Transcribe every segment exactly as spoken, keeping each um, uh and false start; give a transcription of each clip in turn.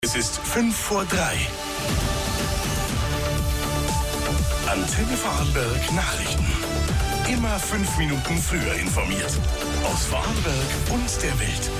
Es ist fünf vor drei. Antenne Vorarlberg Nachrichten. Immer fünf Minuten früher informiert. Aus Vorarlberg und der Welt.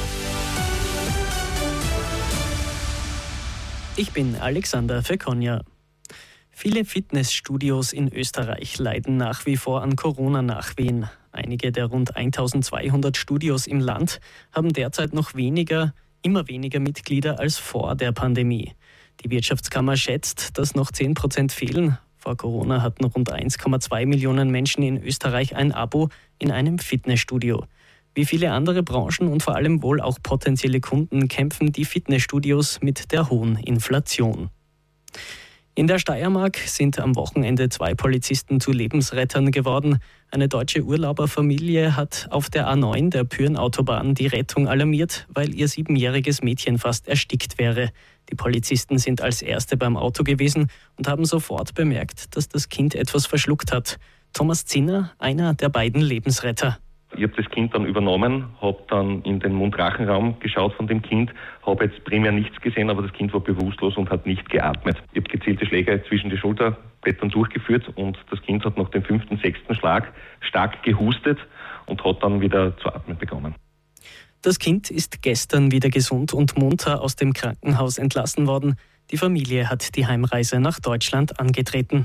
Ich bin Alexander Fekonja. Viele Fitnessstudios in Österreich leiden nach wie vor an Corona-Nachwehen. Einige der rund eintausendzweihundert Studios im Land haben derzeit noch weniger, immer weniger Mitglieder als vor der Pandemie. Die Wirtschaftskammer schätzt, dass noch zehn Prozent fehlen. Vor Corona hatten rund eins Komma zwei Millionen Menschen in Österreich ein Abo in einem Fitnessstudio. Wie viele andere Branchen und vor allem wohl auch potenzielle Kunden kämpfen die Fitnessstudios mit der hohen Inflation. In der Steiermark sind am Wochenende zwei Polizisten zu Lebensrettern geworden. Eine deutsche Urlauberfamilie hat auf der A neun der Pyhrn-Autobahn die Rettung alarmiert, weil ihr siebenjähriges Mädchen fast erstickt wäre. Die Polizisten sind als Erste beim Auto gewesen und haben sofort bemerkt, dass das Kind etwas verschluckt hat. Thomas Zinner, einer der beiden Lebensretter. Ich habe das Kind dann übernommen, habe dann in den Mund-Rachen-Raum geschaut von dem Kind, habe jetzt primär nichts gesehen, aber das Kind war bewusstlos und hat nicht geatmet. Ich habe gezielte Schläge zwischen die Schulterblättern durchgeführt und das Kind hat nach dem fünften, sechsten Schlag stark gehustet und hat dann wieder zu atmen begonnen. Das Kind ist gestern wieder gesund und munter aus dem Krankenhaus entlassen worden. Die Familie hat die Heimreise nach Deutschland angetreten.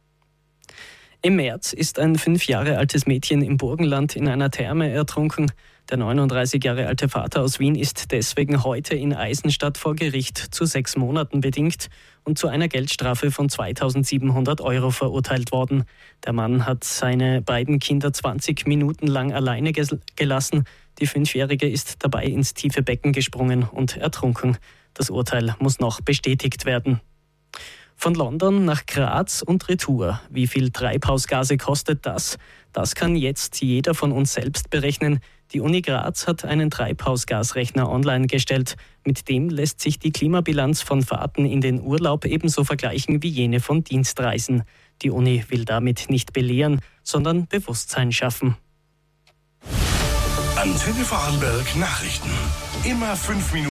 Im März ist ein fünf Jahre altes Mädchen im Burgenland in einer Therme ertrunken. Der neununddreißig Jahre alte Vater aus Wien ist deswegen heute in Eisenstadt vor Gericht zu sechs Monaten bedingt und zu einer Geldstrafe von zweitausendsiebenhundert Euro verurteilt worden. Der Mann hat seine beiden Kinder zwanzig Minuten lang alleine ges- gelassen. Die Fünfjährige ist dabei ins tiefe Becken gesprungen und ertrunken. Das Urteil muss noch bestätigt werden. Von London nach Graz und retour. Wie viel Treibhausgase kostet das? Das kann jetzt jeder von uns selbst berechnen. Die Uni Graz hat einen Treibhausgasrechner online gestellt. Mit dem lässt sich die Klimabilanz von Fahrten in den Urlaub ebenso vergleichen wie jene von Dienstreisen. Die Uni will damit nicht belehren, sondern Bewusstsein schaffen. Antenne Vorarlberg Nachrichten. Immer fünf Minuten.